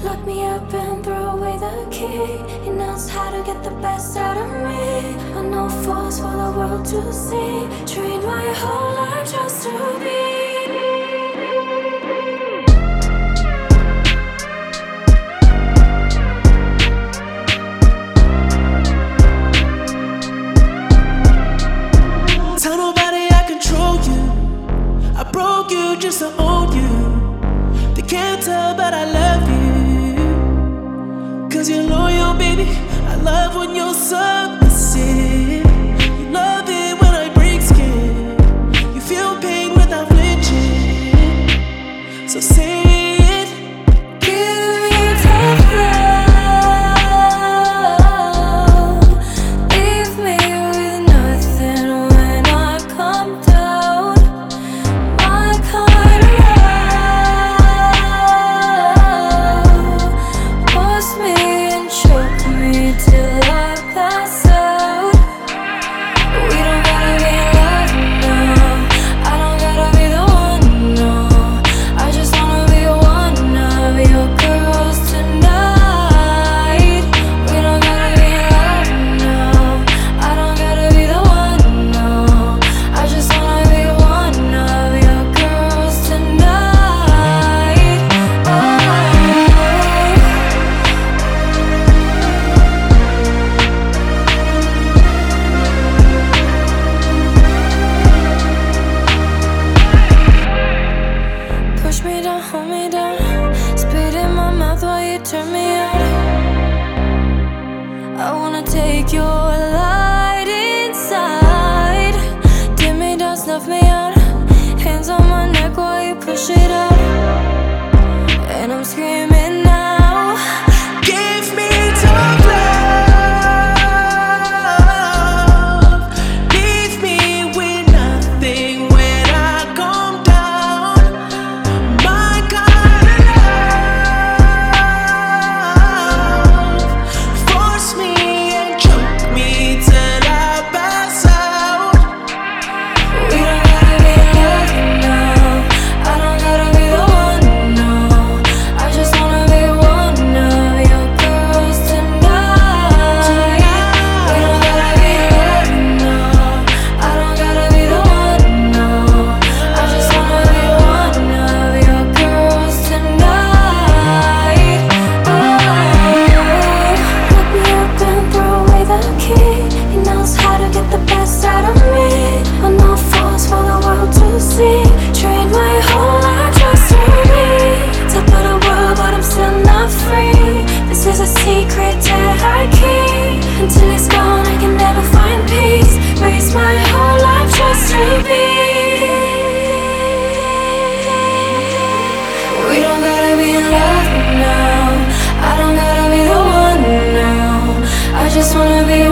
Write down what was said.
lock me up and throw away the key. He knows how to get the best out of me. I know force for the world to see. Trained my whole life just to be. Tell nobody I control you. I broke you just to own you. They can't tell, but I love you. Cause you're loyal, baby. I love when you're submissive. You love it when I break skin. You feel pain without flinching. So say it. Give me tough love. Leave me with nothing when I come down. My kind of love. Force me and choke me till I pass out. We don't gotta be in love now. I don't gotta be the one, no. I just wanna be one of your girls tonight. We don't gotta be in love now. I don't gotta be the one, no. I just wanna be one of your girls tonight. Oh. Push me down, hold me down. Spit in my mouth while you turn me out. I wanna take your light inside. Dim me down, snuff me out. Hands on my neck while you push it out. And I'm screaming now. Give me tough love. Leave me with nothing when I come down. My kind of love. Force me and choke me till I pass out. We don't gotta be in love now. I don't gotta be the one, no. I just wanna be one of your girls tonight. We don't gotta be in love now. I don't gotta be the one, no. I just wanna be one of your girls tonight. Oh. Lock me up and throw away the key. He knows how to get the best out of me. I know force for the world to see. Trained my whole life just to be top of the world, but I'm still not free. This is a secret that I keep. Until it's gone, I can never find peace. Raise my whole life just to be. We don't gotta be in love now. I don't gotta be the one now. I just wanna be